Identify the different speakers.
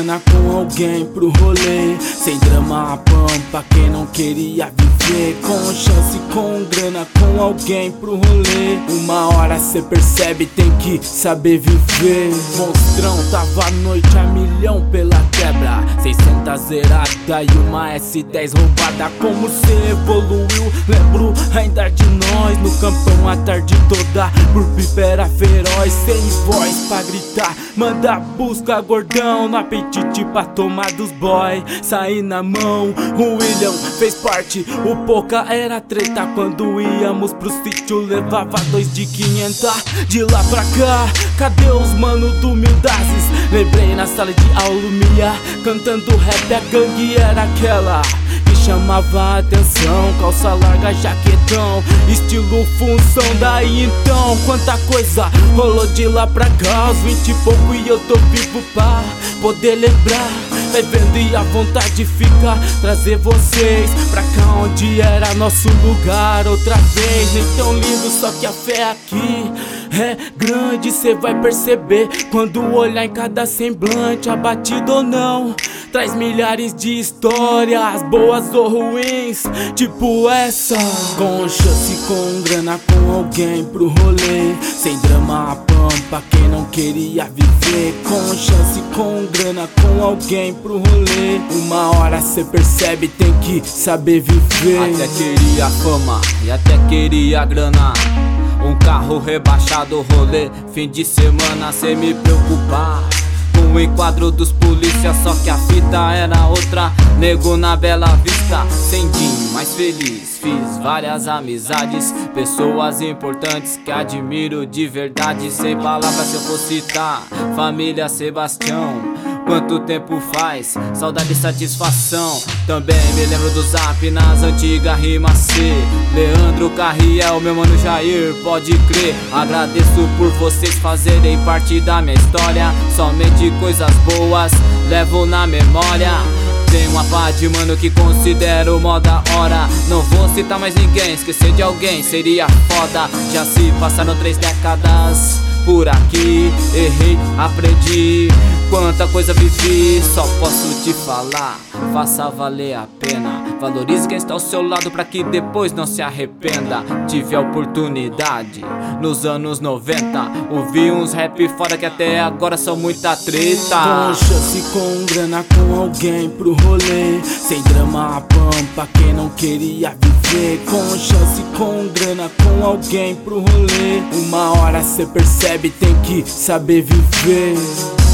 Speaker 1: grana com alguém pro rolê, sem drama a pampa, quem não queria viver. Com chance, com grana com alguém pro rolê, uma hora cê percebe, tem que saber viver. Monstrão tava a noite a milhão pela quebra, 600 zerada e uma S10 roubada. Como cê evoluiu, lembro ainda de nós no campão a tarde toda, por pipera feroz, sem voz pra gritar, manda busca gordão no apetite pra tomar dos boy. Saí na mão, o William fez parte, o Poca era treta. Quando íamos pro sítio levava 2 de 500. De lá pra cá, cadê os mano do Humildazes? Lembrei na sala de aula Mia, cantando rap, a gangue era aquela que chamava a atenção. Calça larga, jaquetão, estilo função. Daí então, quanta coisa rolou de lá pra cá, aos 20 e pouco e eu tô vivo pra poder lembrar. Vai vendo e a vontade fica trazer vocês pra cá onde era nosso lugar outra vez. Nem tão lindo, só que a fé aqui é grande, cê vai perceber quando olhar em cada semblante, abatido ou não. Traz milhares de histórias, boas ou ruins, tipo essa. Com chance, com grana, com alguém pro rolê, sem drama a pampa, quem não queria viver. Com chance, com grana, com alguém pro rolê, uma hora cê percebe, tem que saber viver.
Speaker 2: Até queria fama e até queria grana, um carro rebaixado, rolê, fim de semana sem me preocupar com o enquadro dos polícia, só que a fita era outra. Nego na Bela Vista, sem din, mais feliz. Fiz várias amizades, pessoas importantes que admiro de verdade. Sem palavras se eu for citar, família Sebastião, quanto tempo faz, saudade e satisfação. Também me lembro do Zap nas antigas rimas C, Leandro Carriel, meu mano Jair, pode crer. Agradeço por vocês fazerem parte da minha história, somente coisas boas levo na memória. Tem uma pá de mano que considero mó da hora, não vou citar mais ninguém, esquecer de alguém seria foda. Já se passaram 3 décadas por aqui, errei, aprendi, quanta coisa vivi, só posso te falar, faça valer a pena. Valorize quem está ao seu lado pra que depois não se arrependa. Tive a oportunidade nos anos 90, ouvi uns rap fora que até agora são muita treta.
Speaker 1: Com chance, com grana, com alguém pro rolê, sem drama a pampa, quem não queria viver. Com chance, com grana, com alguém pro rolê, uma hora cê percebe, tem que saber viver.